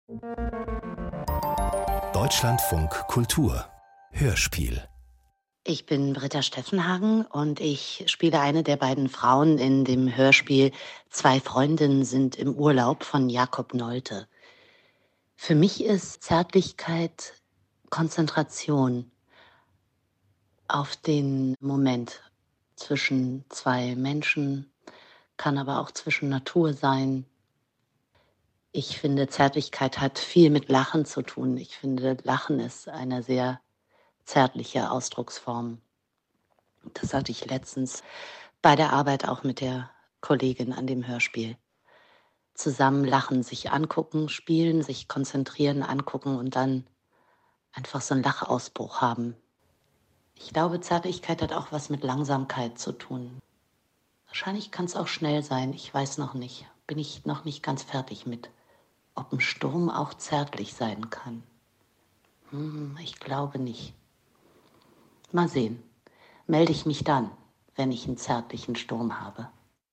Deutschlandfunk Kultur Hörspiel. Ich bin Britta Steffenhagen und ich spiele eine der beiden Frauen in dem Hörspiel Zwei Freundinnen sind im Urlaub von Jakob Nolte. Für mich ist Zärtlichkeit Konzentration auf den Moment zwischen zwei Menschen, kann aber auch zwischen Natur sein. Ich finde, Zärtlichkeit hat viel mit Lachen zu tun. Ich finde, Lachen ist eine sehr zärtliche Ausdrucksform. Das hatte ich letztens bei der Arbeit auch mit der Kollegin an dem Hörspiel. Zusammen lachen, sich angucken, spielen, sich konzentrieren, angucken und dann einfach so einen Lachausbruch haben. Ich glaube, Zärtlichkeit hat auch was mit Langsamkeit zu tun. Wahrscheinlich kann es auch schnell sein, ich weiß noch nicht. Bin ich noch nicht ganz fertig mit. Ob ein Sturm auch zärtlich sein kann? Ich glaube nicht. Mal sehen. Melde ich mich dann, wenn ich einen zärtlichen Sturm habe.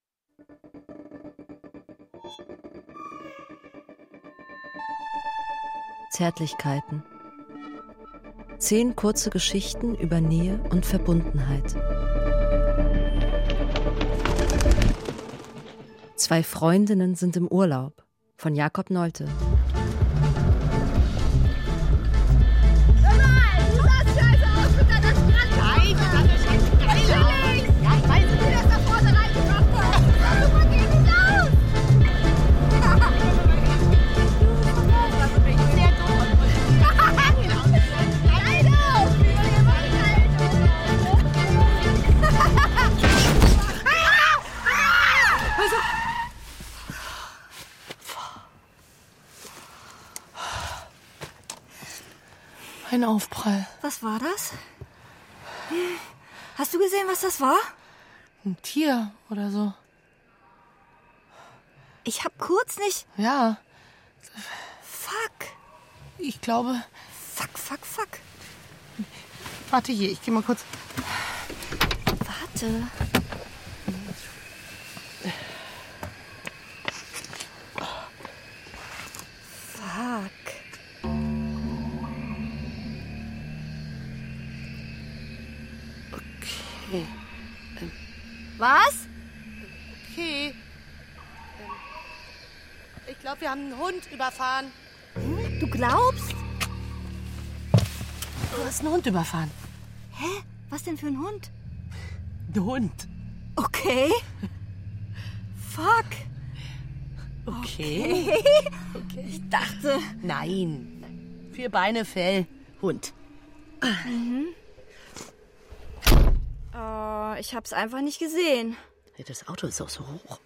Zärtlichkeiten. 10 kurze Geschichten über Nähe und Verbundenheit. Zwei Freundinnen sind im Urlaub von Jakob Nolte. Ein Aufprall. Was war das? Hast du gesehen, was das war? Ein Tier oder so. Ich hab kurz nicht... Ja. Fuck. Ich glaube... Fuck. Warte hier, ich geh mal kurz... Warte. Fuck. Okay. Was? Okay. Ich glaube, wir haben einen Hund überfahren. Du glaubst? Du hast einen Hund überfahren. Hä? Was denn für ein Hund? Ein Hund. Okay. Fuck. Okay. Ich dachte... Nein. 4 Beine, Fell, Hund. Ich hab's einfach nicht gesehen. Das Auto ist auch so hoch.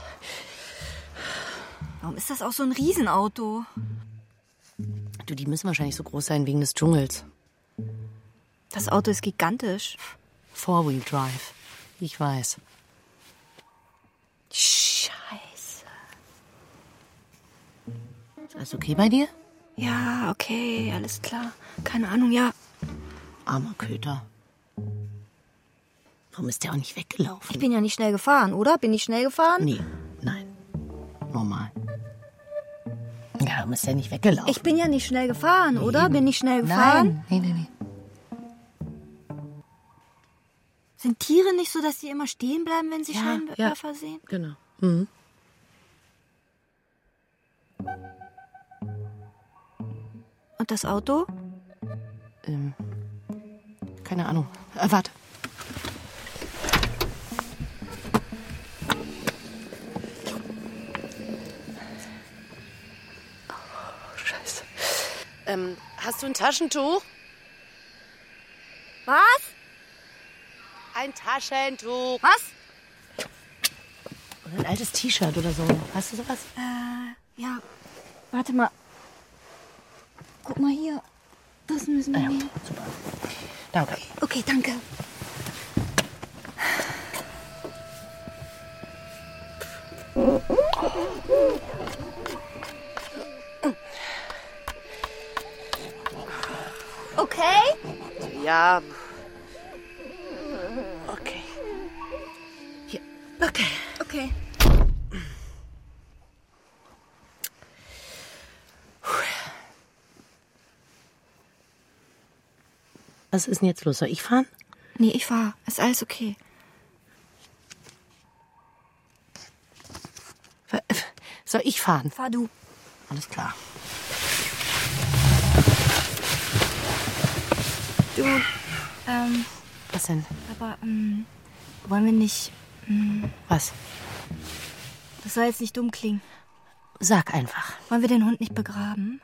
Warum ist das auch so ein Riesenauto? Du, die müssen wahrscheinlich so groß sein wegen des Dschungels. Das Auto ist gigantisch. 4-Wheel Drive. Ich weiß. Scheiße. Ist alles okay bei dir? Ja, okay, alles klar. Keine Ahnung, ja. Armer Köter. Warum ist der auch nicht weggelaufen? Ich bin ja nicht schnell gefahren, oder? Bin ich schnell gefahren? Nee, nein. Normal. Ja, warum ist der nicht weggelaufen? Ich bin ja nicht schnell gefahren, oder? Bin ich schnell gefahren? Nein, nee. Sind Tiere nicht so, dass sie immer stehen bleiben, wenn sie Scheinwerfer sehen? Genau. Mhm. Und das Auto? Keine Ahnung. Warte. Oh, Scheiße. Hast du ein Taschentuch? Was? Ein Taschentuch. Was? Oder ein altes T-Shirt oder so. Hast du sowas? Ja. Warte mal. Guck mal hier. Das müssen wir nehmen. Super. Danke. Okay, danke. Okay? Ja. Okay. Hier. Okay. Okay. Was ist denn jetzt los? Soll ich fahren? Nee, ich fahr. Ist alles okay. Soll ich fahren? Fahr du. Alles klar. Du, Was denn? aber, wollen wir nicht, Was? das soll jetzt nicht dumm klingen. Sag einfach. Wollen wir den Hund nicht begraben?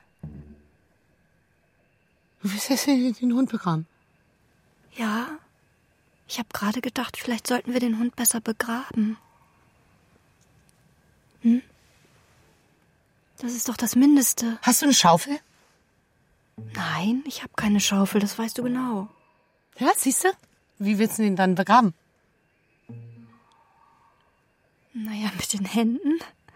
Du willst jetzt den Hund begraben? Ja. Ich habe gerade gedacht, vielleicht sollten wir den Hund besser begraben. Das ist doch das Mindeste. Hast du eine Schaufel? Nein, ich habe keine Schaufel, das weißt du genau. Ja, siehst du? Wie willst du den dann begraben? Naja, mit den Händen.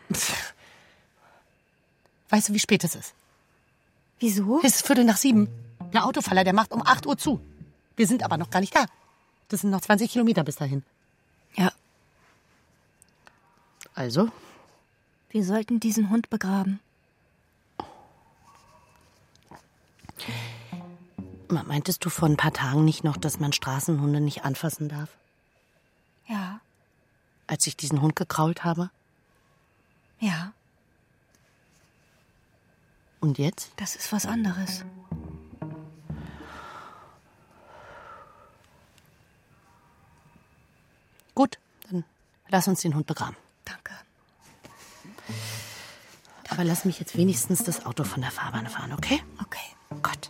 Weißt du, wie spät es ist? Wieso? Es ist 6:45. Der Autofaller, der macht um 8 Uhr zu. Wir sind aber noch gar nicht da. Das sind noch 20 Kilometer bis dahin. Ja, Also? wir sollten diesen Hund begraben. Meintest du vor ein paar Tagen nicht noch, dass man Straßenhunde nicht anfassen darf? Ja, Als ich diesen Hund gekrault habe? ja, Und jetzt? das ist was anderes. Gut, dann lass uns den Hund begraben. Danke. Aber lass mich jetzt wenigstens das Auto von der Fahrbahn fahren, okay? Okay. Gott.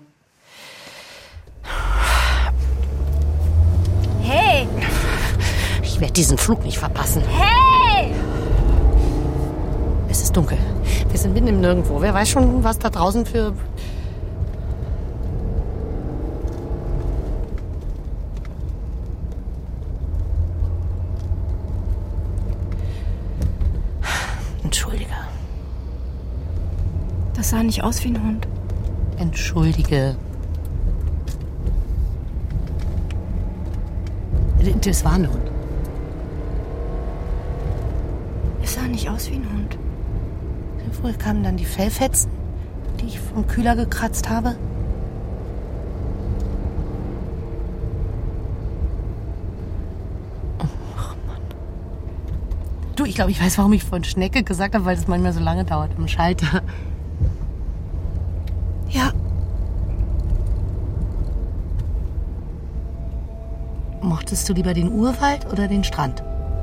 Hey! Ich werde diesen Flug nicht verpassen. Hey! Es ist dunkel. Wir sind mitten im Nirgendwo. Wer weiß schon, was da draußen für... Entschuldige. Das sah nicht aus wie ein Hund. Entschuldige. Das war ein Hund. Es sah nicht aus wie ein Hund. Woher kamen dann die Fellfetzen, die ich vom Kühler gekratzt habe? Ach Mann. Du, ich glaube, ich weiß, warum ich von Schnecke gesagt habe, weil es manchmal so lange dauert am Schalter. Ja, Mochtest du lieber den Urwald oder den Strand?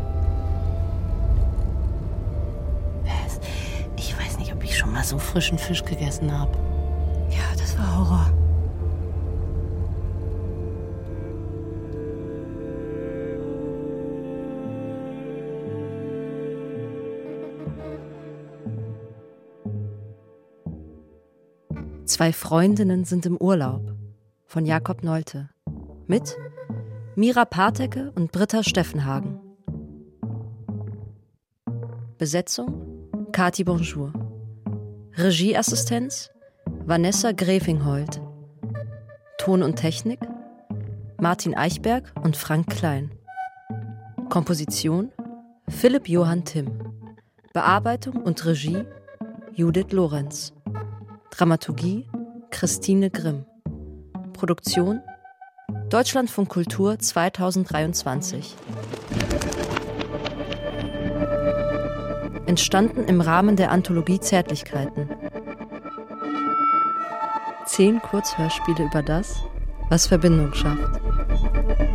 Ich weiß nicht, ob ich schon mal so frischen Fisch gegessen habe. ja, das war Horror. Zwei Freundinnen sind im Urlaub von Jakob Nolte mit Mira Partecke und Britta Steffenhagen. Besetzung Kati Bonjour. Regieassistenz Vanessa Grefinghold. Ton und Technik Martin Eichberg und Frank Klein. Komposition Philipp Johann Timm. Bearbeitung und Regie Judith Lorenz. Dramaturgie Christine Grimm. Produktion Deutschlandfunk Kultur 2023. Entstanden im Rahmen der Anthologie Zärtlichkeiten. 10 Kurzhörspiele über das, was Verbindung schafft.